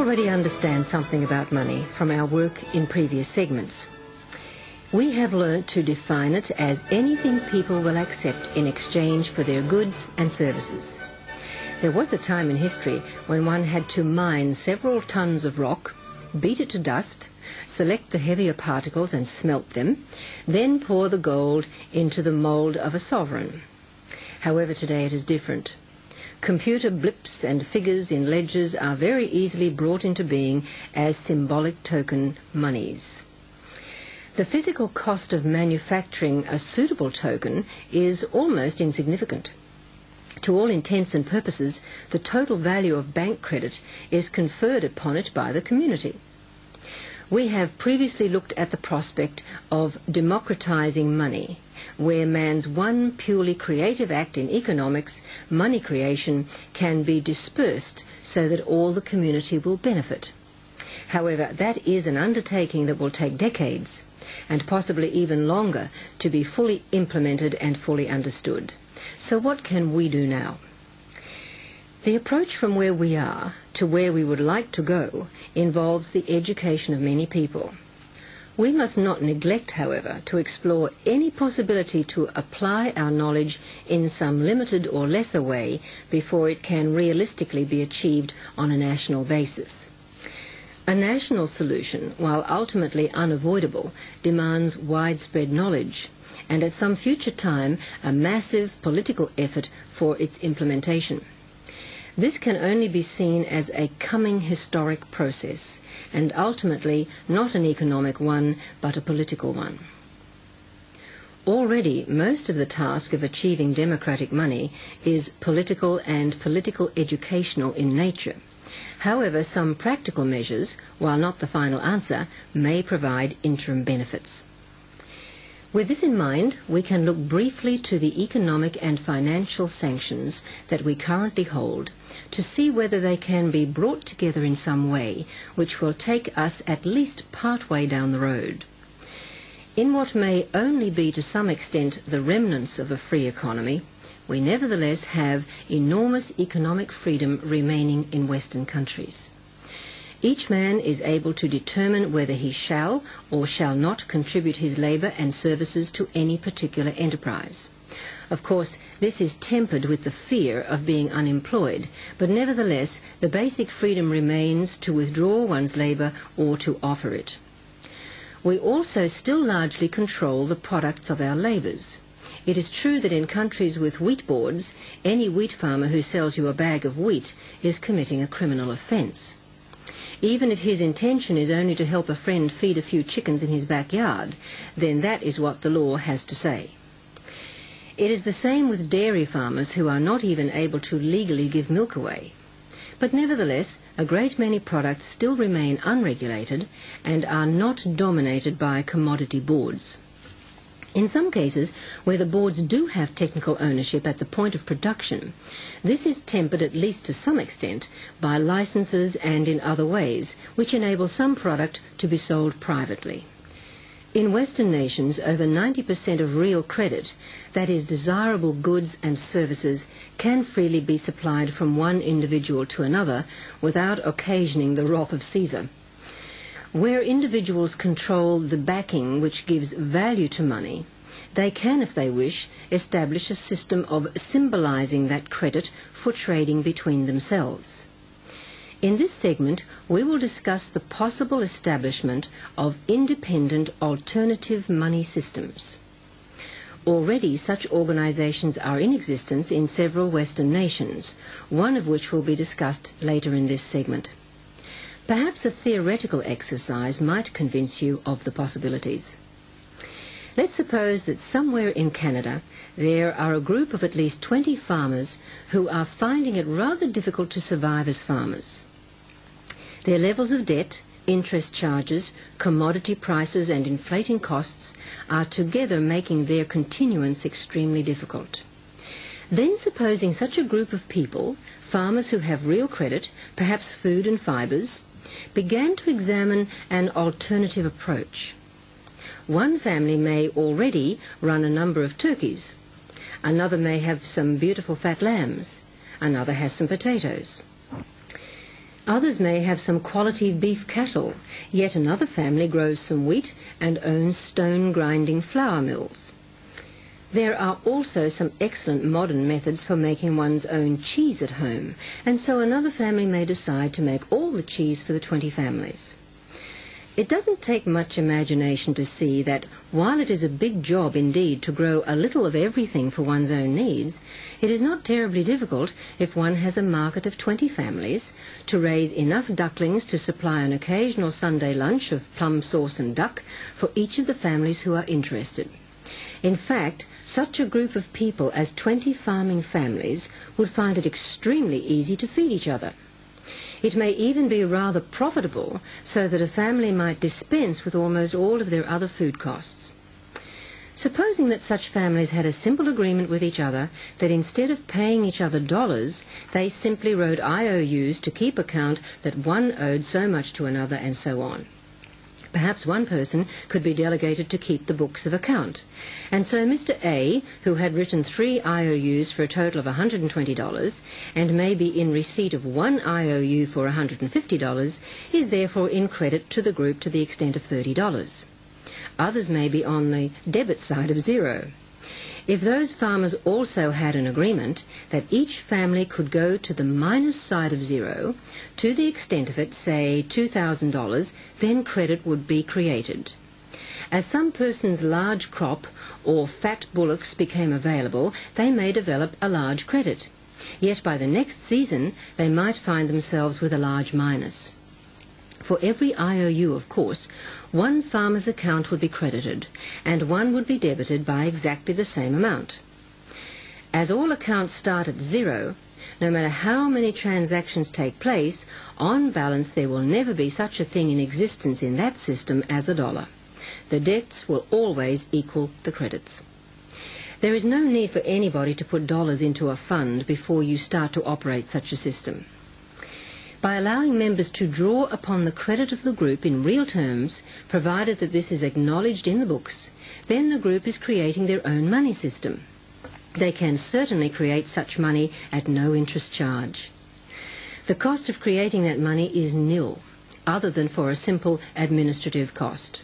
already understand something about money from our work in previous segments. We have learnt to define it as anything people will accept in exchange for their goods and services. There was a time in history when one had to mine several tons of rock, beat it to dust, select the heavier particles and smelt them, then pour the gold into the mould of a sovereign. However, today it is different. Computer blips and figures in ledgers are very easily brought into being as symbolic token monies. The physical cost of manufacturing a suitable token is almost insignificant. To all intents and purposes, the total value of bank credit is conferred upon it by the community. We have previously looked at the prospect of democratizing money, where man's one purely creative act in economics, money creation, can be dispersed so that all the community will benefit. However, that is an undertaking that will take decades, and possibly even longer, to be fully implemented and fully understood. So what can we do now? The approach from where we are to where we would like to go involves the education of many people. We must not neglect, however, to explore any possibility to apply our knowledge in some limited or lesser way before it can realistically be achieved on a national basis. A national solution, while ultimately unavoidable, demands widespread knowledge, and at some future time a massive political effort for its implementation. This can only be seen as a coming historic process, and ultimately not an economic one, but a political one. Already most of the task of achieving democratic money is political and political educational in nature. However, some practical measures, while not the final answer, may provide interim benefits. With this in mind, we can look briefly to the economic and financial sanctions that we currently hold to see whether they can be brought together in some way which will take us at least part way down the road. In what may only be to some extent the remnants of a free economy, we nevertheless have enormous economic freedom remaining in Western countries. Each man is able to determine whether he shall or shall not contribute his labour and services to any particular enterprise. Of course, this is tempered with the fear of being unemployed, but nevertheless the basic freedom remains to withdraw one's labour or to offer it. We also still largely control the products of our labours. It is true that in countries with wheat boards, any wheat farmer who sells you a bag of wheat is committing a criminal offence. Even if his intention is only to help a friend feed a few chickens in his backyard, then that is what the law has to say. It is the same with dairy farmers who are not even able to legally give milk away. But nevertheless, a great many products still remain unregulated and are not dominated by commodity boards. In some cases, where the boards do have technical ownership at the point of production, this is tempered at least to some extent by licenses and in other ways, which enable some product to be sold privately. In Western nations, over 90% of real credit, that is desirable goods and services, can freely be supplied from one individual to another without occasioning the wrath of Caesar. Where individuals control the backing which gives value to money, they can, if they wish, establish a system of symbolizing that credit for trading between themselves. In this segment, we will discuss the possible establishment of independent alternative money systems. Already such organizations are in existence in several Western nations, one of which will be discussed later in this segment. Perhaps a theoretical exercise might convince you of the possibilities. Let's suppose that somewhere in Canada there are a group of at least 20 farmers who are finding it rather difficult to survive as farmers. Their levels of debt, interest charges, commodity prices and inflating costs are together making their continuance extremely difficult. Then supposing such a group of people, farmers who have real credit, perhaps food and fibres, began to examine an alternative approach. One family may already run a number of turkeys. Another may have some beautiful fat lambs. Another has some potatoes. Others may have some quality beef cattle, yet another family grows some wheat and owns stone-grinding flour mills. There are also some excellent modern methods for making one's own cheese at home, and so another family may decide to make all the cheese for the 20 families. It doesn't take much imagination to see that while it is a big job indeed to grow a little of everything for one's own needs, it is not terribly difficult, if one has a market of 20 families, to raise enough ducklings to supply an occasional Sunday lunch of plum sauce and duck for each of the families who are interested. In fact, such a group of people as 20 farming families would find it extremely easy to feed each other. It may even be rather profitable, so that a family might dispense with almost all of their other food costs. Supposing that such families had a simple agreement with each other that instead of paying each other dollars, they simply wrote IOUs to keep account that one owed so much to another and so on. Perhaps one person could be delegated to keep the books of account. And so Mr. A, who had written 3 IOUs for a total of $120 and may be in receipt of 1 IOU for $150, is therefore in credit to the group to the extent of $30. Others may be on the debit side of zero. If those farmers also had an agreement that each family could go to the minus side of zero, to the extent of it, say $2,000, then credit would be created. As some person's large crop or fat bullocks became available, they may develop a large credit. Yet by the next season they might find themselves with a large minus. For every IOU, of course, one farmer's account would be credited, and one would be debited by exactly the same amount. As all accounts start at zero, no matter how many transactions take place, on balance there will never be such a thing in existence in that system as a dollar. The debts will always equal the credits. There is no need for anybody to put dollars into a fund before you start to operate such a system. By allowing members to draw upon the credit of the group in real terms, provided that this is acknowledged in the books, then the group is creating their own money system. They can certainly create such money at no interest charge. The cost of creating that money is nil, other than for a simple administrative cost.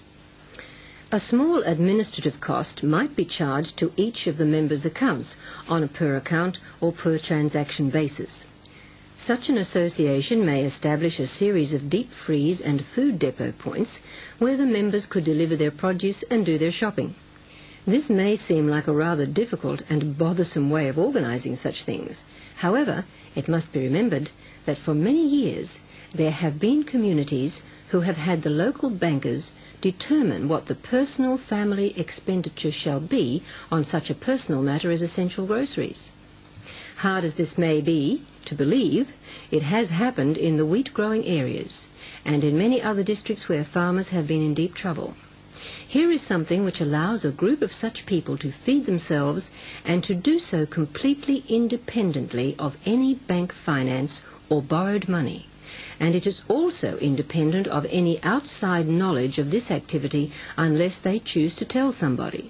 A small administrative cost might be charged to each of the members' accounts on a per account or per transaction basis. Such an association may establish a series of deep freeze and food depot points where the members could deliver their produce and do their shopping. This may seem like a rather difficult and bothersome way of organizing such things. However, it must be remembered that for many years there have been communities who have had the local bankers determine what the personal family expenditure shall be on such a personal matter as essential groceries. Hard as this may be to believe, it has happened in the wheat-growing areas and in many other districts where farmers have been in deep trouble. Here is something which allows a group of such people to feed themselves and to do so completely independently of any bank finance or borrowed money, and it is also independent of any outside knowledge of this activity unless they choose to tell somebody.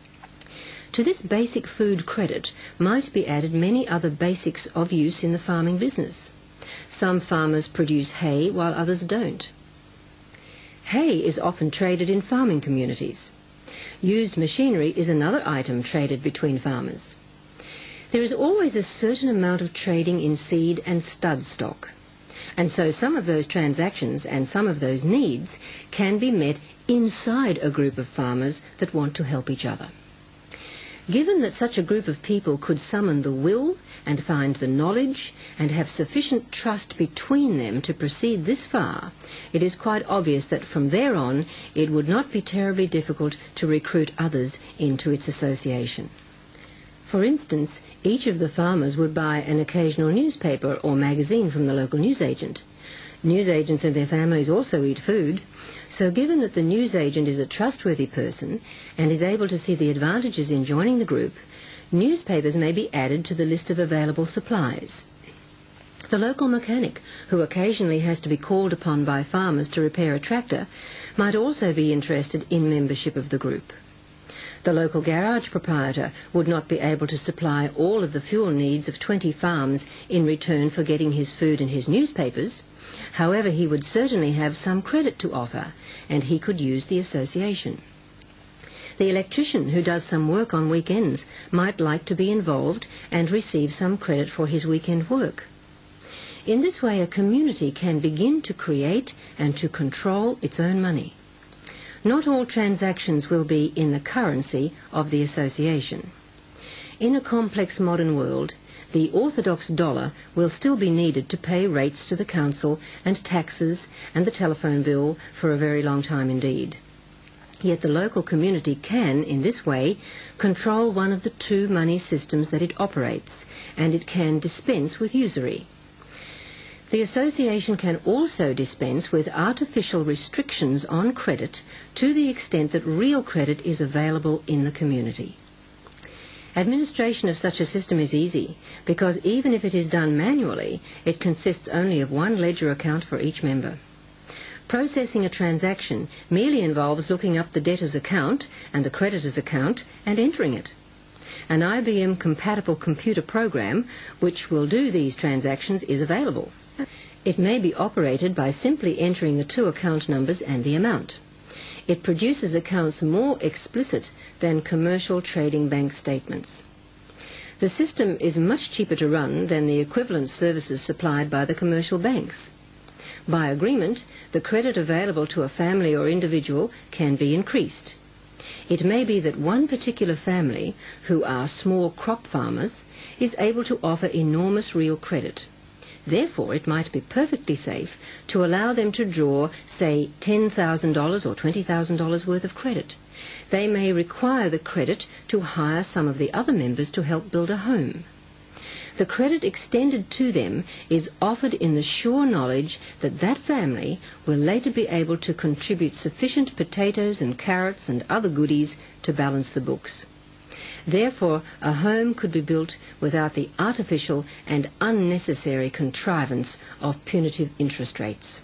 To this basic food credit might be added many other basics of use in the farming business. Some farmers produce hay while others don't. Hay is often traded in farming communities. Used machinery is another item traded between farmers. There is always a certain amount of trading in seed and stud stock, and so some of those transactions and some of those needs can be met inside a group of farmers that want to help each other. Given that such a group of people could summon the will and find the knowledge and have sufficient trust between them to proceed this far, it is quite obvious that from there on it would not be terribly difficult to recruit others into its association. For instance, each of the farmers would buy an occasional newspaper or magazine from the local newsagent. Newsagents and their families also eat food, so given that the newsagent is a trustworthy person and is able to see the advantages in joining the group, newspapers may be added to the list of available supplies. The local mechanic, who occasionally has to be called upon by farmers to repair a tractor, might also be interested in membership of the group. The local garage proprietor would not be able to supply all of the fuel needs of 20 farms in return for getting his food and his newspapers. However, he would certainly have some credit to offer, and he could use the association. The electrician who does some work on weekends might like to be involved and receive some credit for his weekend work. In this way, a community can begin to create and to control its own money. Not all transactions will be in the currency of the association. In a complex modern world, the orthodox dollar will still be needed to pay rates to the council and taxes and the telephone bill for a very long time indeed. Yet the local community can, in this way, control one of the two money systems that it operates, and it can dispense with usury. The association can also dispense with artificial restrictions on credit to the extent that real credit is available in the community. Administration of such a system is easy because even if it is done manually, it consists only of one ledger account for each member. Processing a transaction merely involves looking up the debtor's account and the creditor's account and entering it. An IBM-compatible computer program which will do these transactions is available. It may be operated by simply entering the two account numbers and the amount. It produces accounts more explicit than commercial trading bank statements. The system is much cheaper to run than the equivalent services supplied by the commercial banks. By agreement, the credit available to a family or individual can be increased. It may be that one particular family, who are small crop farmers, is able to offer enormous real credit. Therefore, it might be perfectly safe to allow them to draw, say, $10,000 or $20,000 worth of credit. They may require the credit to hire some of the other members to help build a home. The credit extended to them is offered in the sure knowledge that that family will later be able to contribute sufficient potatoes and carrots and other goodies to balance the books. Therefore, a home could be built without the artificial and unnecessary contrivance of punitive interest rates.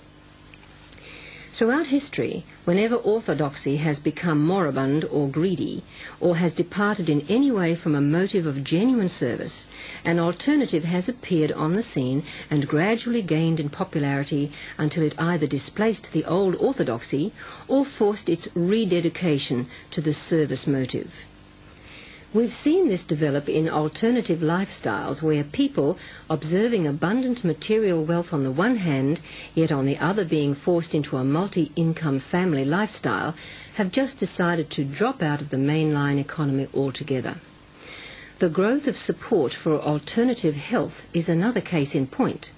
Throughout history, whenever orthodoxy has become moribund or greedy, or has departed in any way from a motive of genuine service, an alternative has appeared on the scene and gradually gained in popularity until it either displaced the old orthodoxy or forced its rededication to the service motive. We've seen this develop in alternative lifestyles where people, observing abundant material wealth on the one hand, yet on the other being forced into a multi-income family lifestyle, have just decided to drop out of the mainline economy altogether. The growth of support for alternative health is another case in point.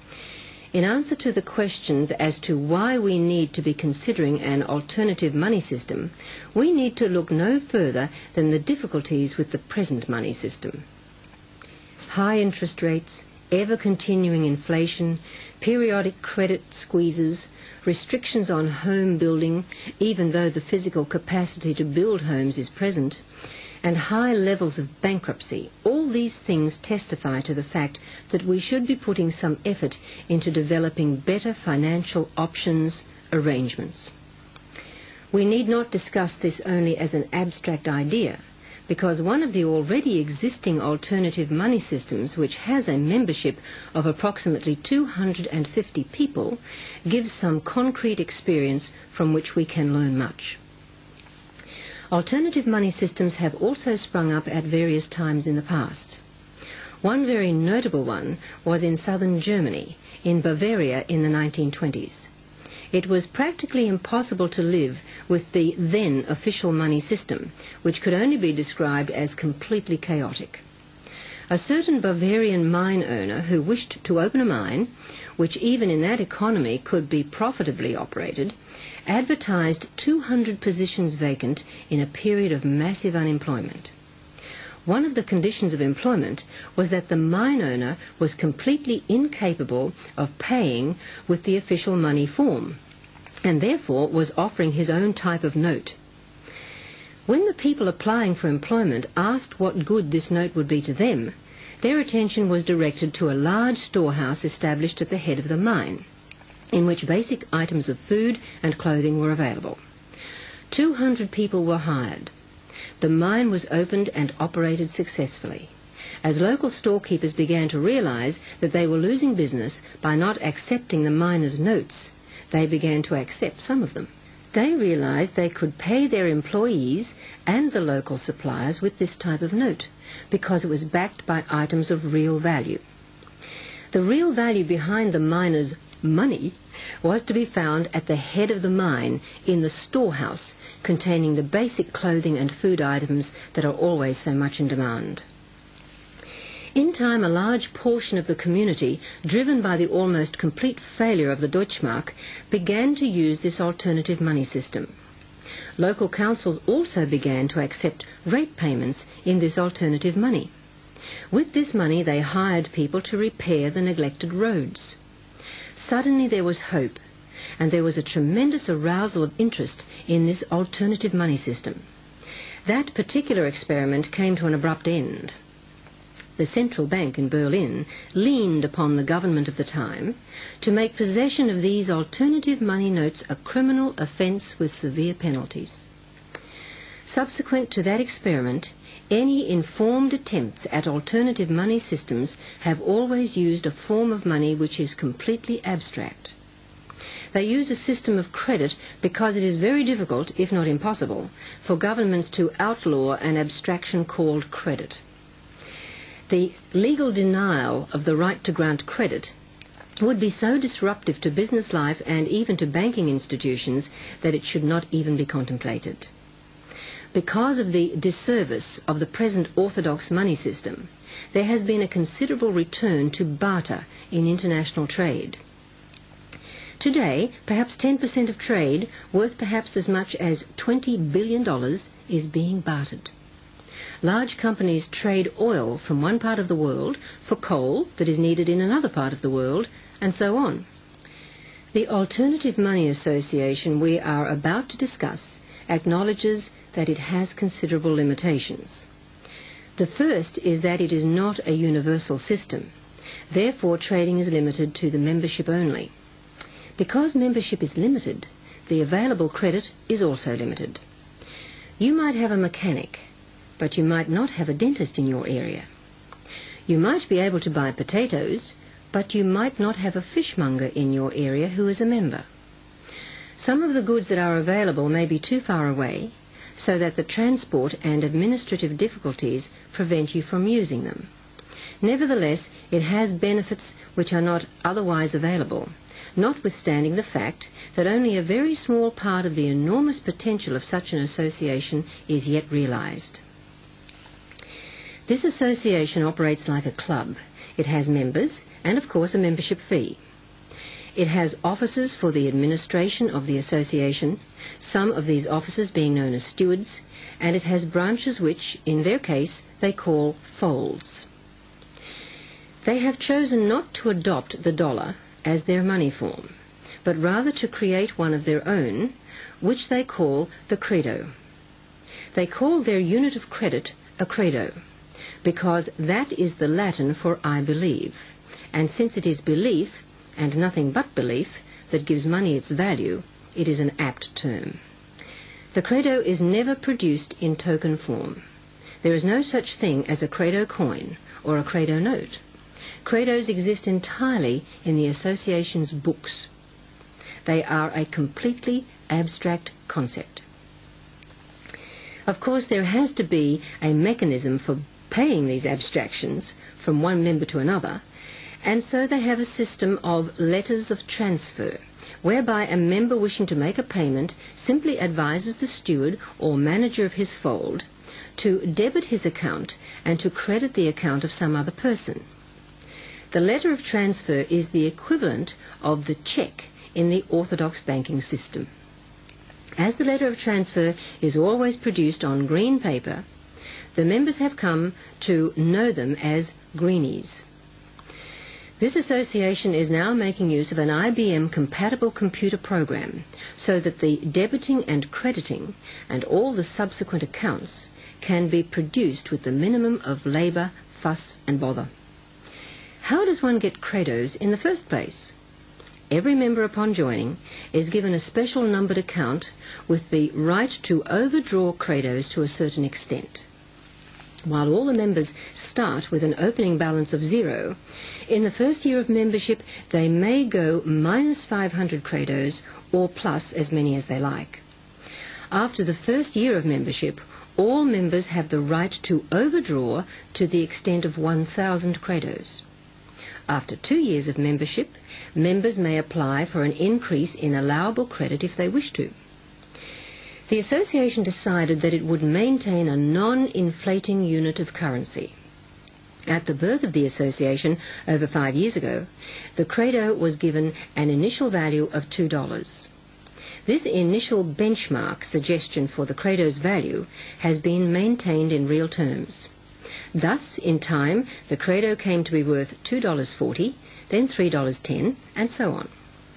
In answer to the questions as to why we need to be considering an alternative money system, we need to look no further than the difficulties with the present money system. High interest rates, ever-continuing inflation, periodic credit squeezes, restrictions on home building, even though the physical capacity to build homes is present, and high levels of bankruptcy, all these things testify to the fact that we should be putting some effort into developing better financial options, arrangements. We need not discuss this only as an abstract idea, because one of the already existing alternative money systems, which has a membership of approximately 250 people, gives some concrete experience from which we can learn much. Alternative money systems have also sprung up at various times in the past. One very notable one was in southern Germany, in Bavaria in the 1920s. It was practically impossible to live with the then official money system, which could only be described as completely chaotic. A certain Bavarian mine owner who wished to open a mine, which even in that economy could be profitably operated, advertised 200 positions vacant in a period of massive unemployment. One of the conditions of employment was that the mine owner was completely incapable of paying with the official money form, and therefore was offering his own type of note. When the people applying for employment asked what good this note would be to them, their attention was directed to a large storehouse established at the head of the mine, in which basic items of food and clothing were available. 200 people were hired. the mine was opened and operated successfully. As local storekeepers began to realize that they were losing business by not accepting the miners' notes, they began to accept some of them. They realized they could pay their employees and the local suppliers with this type of note because it was backed by items of real value. The real value behind the miners' money was to be found at the head of the mine in the storehouse containing the basic clothing and food items that are always so much in demand. In time, a large portion of the community, driven by the almost complete failure of the Deutschmark, began to use this alternative money system. Local councils also began to accept rate payments in this alternative money. With this money, they hired people to repair the neglected roads. Suddenly there was hope, and there was a tremendous arousal of interest in this alternative money system. That particular experiment came to an abrupt end. The central bank in Berlin leaned upon the government of the time to make possession of these alternative money notes a criminal offence with severe penalties. Subsequent to that experiment, any informed attempts at alternative money systems have always used a form of money which is completely abstract. They use a system of credit because it is very difficult, if not impossible, for governments to outlaw an abstraction called credit. The legal denial of the right to grant credit would be so disruptive to business life and even to banking institutions that it should not even be contemplated. Because of the disservice of the present orthodox money system, there has been a considerable return to barter in international trade. Today, perhaps 10% of trade, worth perhaps as much as $20 billion, is being bartered. Large companies trade oil from one part of the world for coal that is needed in another part of the world, and so on. The Alternative Money Association we are about to discuss acknowledges that it has considerable limitations. The first is that it is not a universal system. Therefore, trading is limited to the membership only. Because membership is limited, the available credit is also limited. You might have a mechanic, but you might not have a dentist in your area. You might be able to buy potatoes, but you might not have a fishmonger in your area who is a member. Some of the goods that are available may be too far away, so that the transport and administrative difficulties prevent you from using them. Nevertheless, it has benefits which are not otherwise available, notwithstanding the fact that only a very small part of the enormous potential of such an association is yet realized. This association operates like a club. It has members and, of course, a membership fee. It has officers for the administration of the association, some of these officers being known as stewards, and it has branches which, in their case, they call folds. They have chosen not to adopt the dollar as their money form, but rather to create one of their own, which they call the credo. They call their unit of credit a credo, because that is the Latin for I believe, and since it is belief, and nothing but belief, that gives money its value, it is an apt term. The credo is never produced in token form. There is no such thing as a credo coin or a credo note. Credos exist entirely in the association's books. They are a completely abstract concept. Of course, there has to be a mechanism for paying these abstractions from one member to another, and so they have a system of letters of transfer, whereby a member wishing to make a payment simply advises the steward or manager of his fold to debit his account and to credit the account of some other person. The letter of transfer is the equivalent of the cheque in the orthodox banking system. As the letter of transfer is always produced on green paper, the members have come to know them as greenies. This association is now making use of an IBM-compatible computer program so that the debiting and crediting and all the subsequent accounts can be produced with the minimum of labour, fuss and bother. How does one get credos in the first place? every member upon joining is given a special numbered account with the right to overdraw credos to a certain extent. While all the members start with an opening balance of 0, in the first year of membership they may go minus 500 credos or plus as many as they like. After the first year of membership, all members have the right to overdraw to the extent of 1,000 credos. After 2 years of membership, members may apply for an increase in allowable credit if they wish to. The association decided that it would maintain a non-inflating unit of currency. At the birth of the association over 5 years ago, the credo was given an initial value of $2. This initial benchmark suggestion for the credo's value has been maintained in real terms. Thus, in time, the credo came to be worth $2.40, then $3.10, and so on.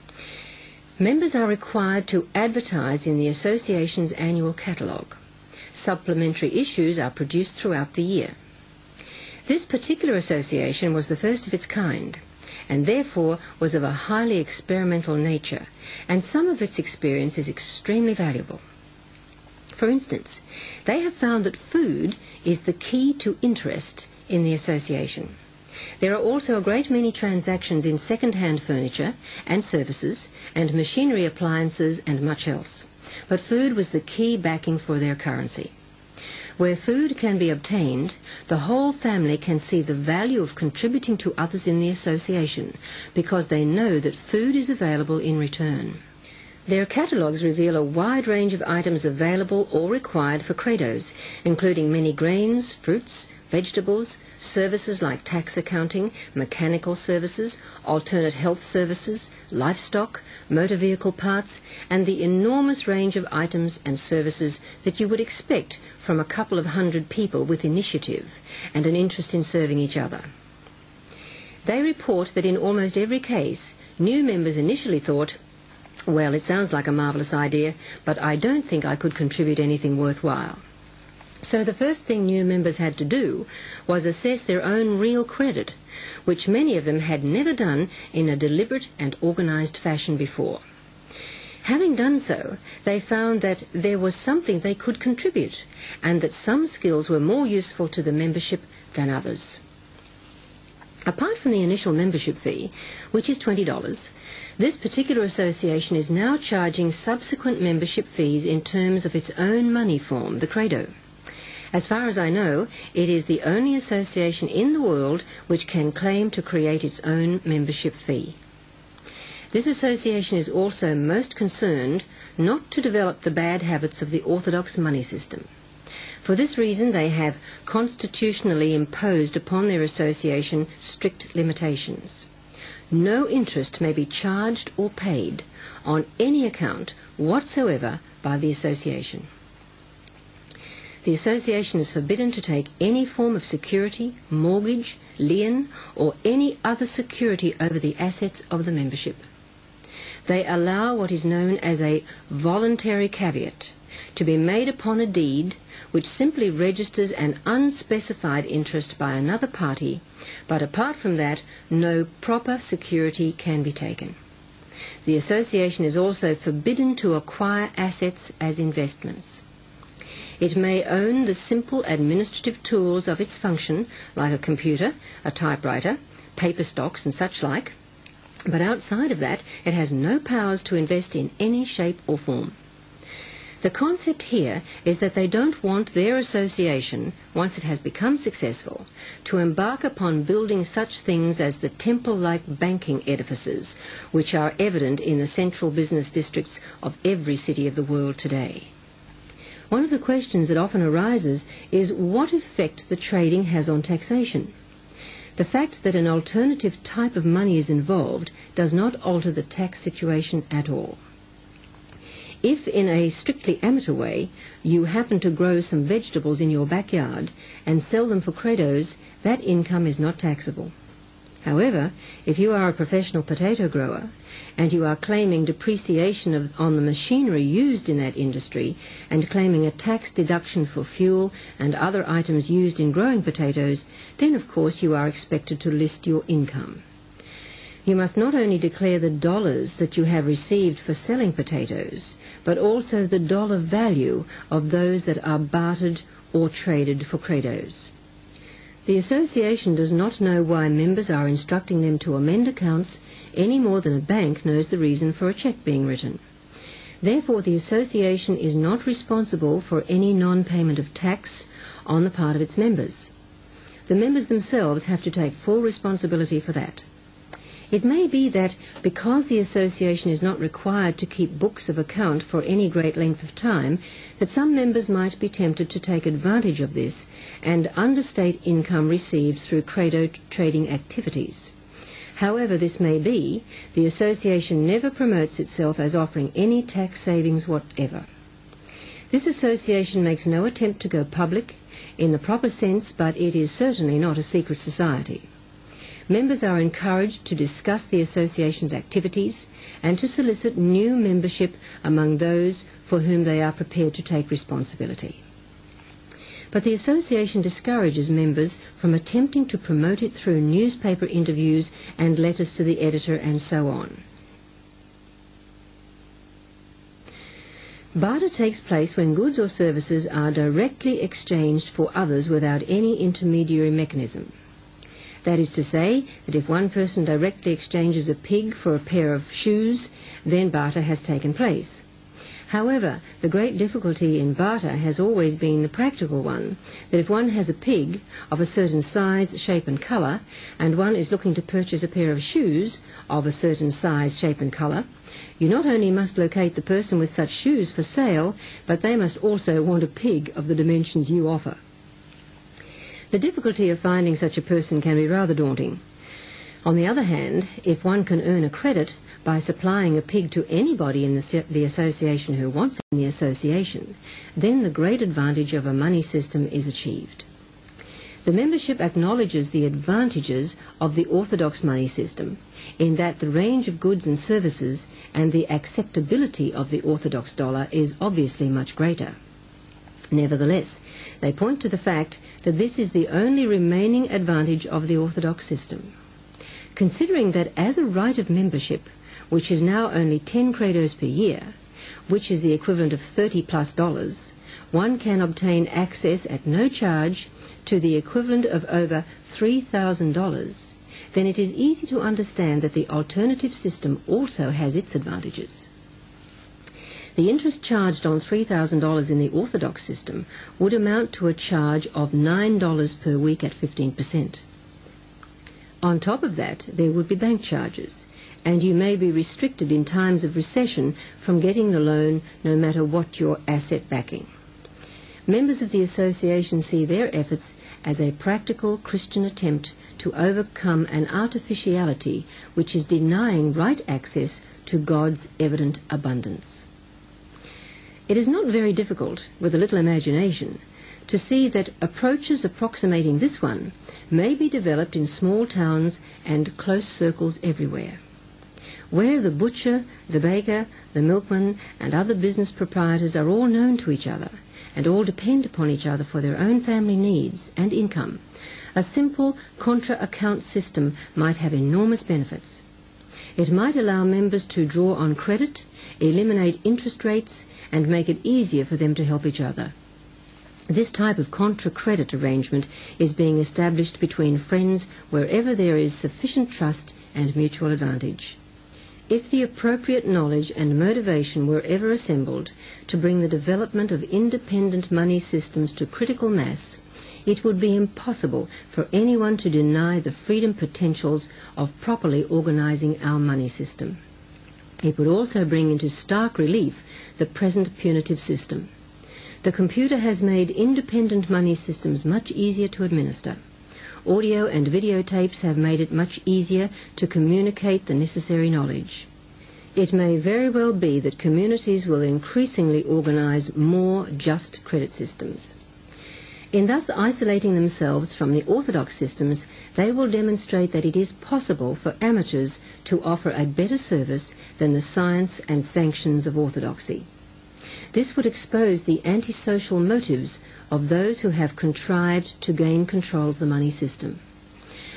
Members are required to advertise in the association's annual catalogue. Supplementary issues are produced throughout the year. This particular association was the first of its kind, and therefore was of a highly experimental nature, and some of its experience is extremely valuable. For instance, they have found that food is the key to interest in the association. There are also a great many transactions in second-hand furniture and services and machinery, appliances and much else. But food was the key backing for their currency. Where food can be obtained, the whole family can see the value of contributing to others in the association because they know that food is available in return. Their catalogues reveal a wide range of items available or required for credos, including many grains, fruits, vegetables, services like tax accounting, mechanical services, alternate health services, livestock, motor vehicle parts, and the enormous range of items and services that you would expect from a couple of hundred people with initiative and an interest in serving each other. They report that in almost every case, new members initially thought, "Well, it sounds like a marvellous idea, but I don't think I could contribute anything worthwhile." So the first thing new members had to do was assess their own real credit, which many of them had never done in a deliberate and organised fashion before. Having done so, they found that there was something they could contribute, and that some skills were more useful to the membership than others. Apart from the initial membership fee, which is $20, this particular association is now charging subsequent membership fees in terms of its own money form, the credo. As far as I know, it is the only association in the world which can claim to create its own membership fee. This association is also most concerned not to develop the bad habits of the orthodox money system. For this reason, they have constitutionally imposed upon their association strict limitations. No interest may be charged or paid on any account whatsoever by the association. The association is forbidden to take any form of security, mortgage, lien, or any other security over the assets of the membership. They allow what is known as a voluntary caveat to be made upon a deed which simply registers an unspecified interest by another party, but apart from that, no proper security can be taken. The association is also forbidden to acquire assets as investments. It may own the simple administrative tools of its function, like a computer, a typewriter, paper stocks and such like, but outside of that it has no powers to invest in any shape or form. The concept here is that they don't want their association, once it has become successful, to embark upon building such things as the temple-like banking edifices which are evident in the central business districts of every city of the world today. One of the questions that often arises is what effect the trading has on taxation. The fact that an alternative type of money is involved does not alter the tax situation at all. If in a strictly amateur way you happen to grow some vegetables in your backyard and sell them for credos, that income is not taxable. However, if you are a professional potato grower and you are claiming depreciation on the machinery used in that industry and claiming a tax deduction for fuel and other items used in growing potatoes, then of course you are expected to list your income. You must not only declare the dollars that you have received for selling potatoes, but also the dollar value of those that are bartered or traded for credos. The association does not know why members are instructing them to amend accounts any more than a bank knows the reason for a cheque being written. Therefore, the association is not responsible for any non-payment of tax on the part of its members. The members themselves have to take full responsibility for that. It may be that because the association is not required to keep books of account for any great length of time, that some members might be tempted to take advantage of this and understate income received through credo trading activities. However this may be, the association never promotes itself as offering any tax savings whatever. This association makes no attempt to go public in the proper sense, but it is certainly not a secret society. Members are encouraged to discuss the association's activities and to solicit new membership among those for whom they are prepared to take responsibility. But the association discourages members from attempting to promote it through newspaper interviews and letters to the editor and so on. Barter takes place when goods or services are directly exchanged for others without any intermediary mechanism. That is to say, that if one person directly exchanges a pig for a pair of shoes, then barter has taken place. However, the great difficulty in barter has always been the practical one, that if one has a pig of a certain size, shape and colour, and one is looking to purchase a pair of shoes of a certain size, shape and colour, you not only must locate the person with such shoes for sale, but they must also want a pig of the dimensions you offer. The difficulty of finding such a person can be rather daunting. On the other hand, if one can earn a credit by supplying a pig to anybody in the association who wants it in the association, then the great advantage of a money system is achieved. The membership acknowledges the advantages of the orthodox money system in that the range of goods and services and the acceptability of the orthodox dollar is obviously much greater. Nevertheless, they point to the fact that this is the only remaining advantage of the orthodox system. Considering that as a right of membership, which is now only 10 credos per year, which is the equivalent of $30+, one can obtain access at no charge to the equivalent of over $3,000, then it is easy to understand that the alternative system also has its advantages. The interest charged on $3,000 in the orthodox system would amount to a charge of $9 per week at 15%. On top of that, there would be bank charges, and you may be restricted in times of recession from getting the loan no matter what your asset backing. Members of the association see their efforts as a practical Christian attempt to overcome an artificiality which is denying right access to God's evident abundance. It is not very difficult, with a little imagination, to see that approaches approximating this one may be developed in small towns and close circles everywhere, where the butcher, the baker, the milkman, and other business proprietors are all known to each other, and all depend upon each other for their own family needs and income. A simple contra-account system might have enormous benefits. It might allow members to draw on credit, eliminate interest rates, and make it easier for them to help each other. This type of contra-credit arrangement is being established between friends wherever there is sufficient trust and mutual advantage. If the appropriate knowledge and motivation were ever assembled to bring the development of independent money systems to critical mass, it would be impossible for anyone to deny the freedom potentials of properly organizing our money system. It would also bring into stark relief the present punitive system. The computer has made independent money systems much easier to administer. Audio and videotapes have made it much easier to communicate the necessary knowledge. It may very well be that communities will increasingly organize more just credit systems. In thus isolating themselves from the orthodox systems, they will demonstrate that it is possible for amateurs to offer a better service than the science and sanctions of orthodoxy. This would expose the antisocial motives of those who have contrived to gain control of the money system.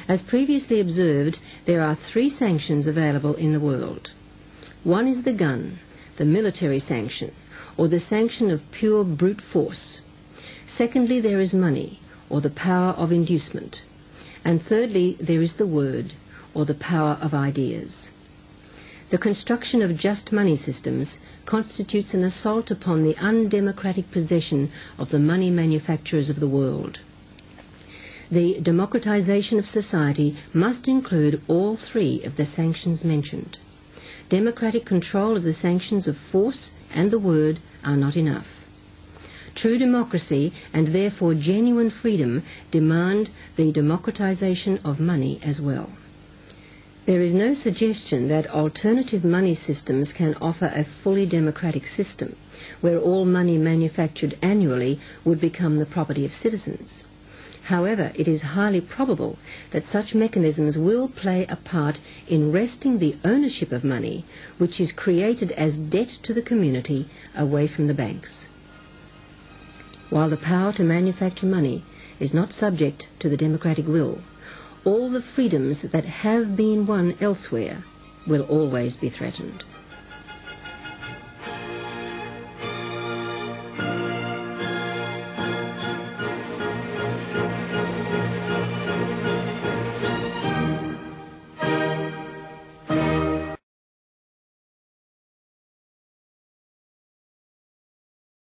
As previously observed, there are 3 sanctions available in the world. One is the gun, the military sanction, or the sanction of pure brute force. Secondly, there is money, or the power of inducement. And thirdly, there is the word, or the power of ideas. The construction of just money systems constitutes an assault upon the undemocratic possession of the money manufacturers of the world. The democratization of society must include all 3 of the sanctions mentioned. Democratic control of the sanctions of force and the word are not enough. True democracy, and therefore genuine freedom, demand the democratization of money as well. There is no suggestion that alternative money systems can offer a fully democratic system, where all money manufactured annually would become the property of citizens. However, it is highly probable that such mechanisms will play a part in wresting the ownership of money, which is created as debt to the community, away from the banks. While the power to manufacture money is not subject to the democratic will, all the freedoms that have been won elsewhere will always be threatened.